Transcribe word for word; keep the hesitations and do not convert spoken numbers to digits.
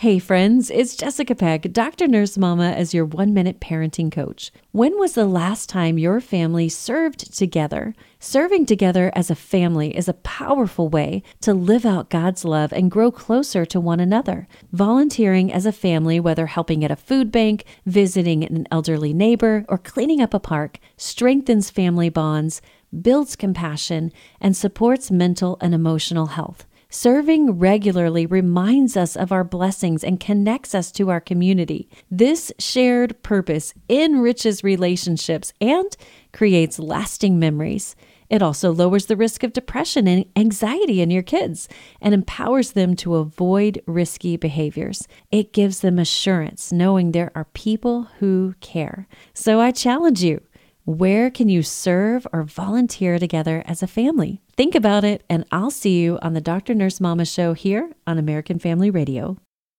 Hey friends, it's Jessica Peck, Doctor Nurse Mama, as your one-minute parenting coach. When was the last time your family served together? Serving together as a family is a powerful way to live out God's love and grow closer to one another. Volunteering as a family, whether helping at a food bank, visiting an elderly neighbor, or cleaning up a park, strengthens family bonds, builds compassion, and supports mental and emotional health. Serving regularly reminds us of our blessings and connects us to our community. This shared purpose enriches relationships and creates lasting memories. It also lowers the risk of depression and anxiety in your kids and empowers them to avoid risky behaviors. It gives them assurance knowing there are people who care. So I challenge you. Where can you serve or volunteer together as a family? Think about it, and I'll see you on the Doctor Nurse Mama show here on American Family Radio.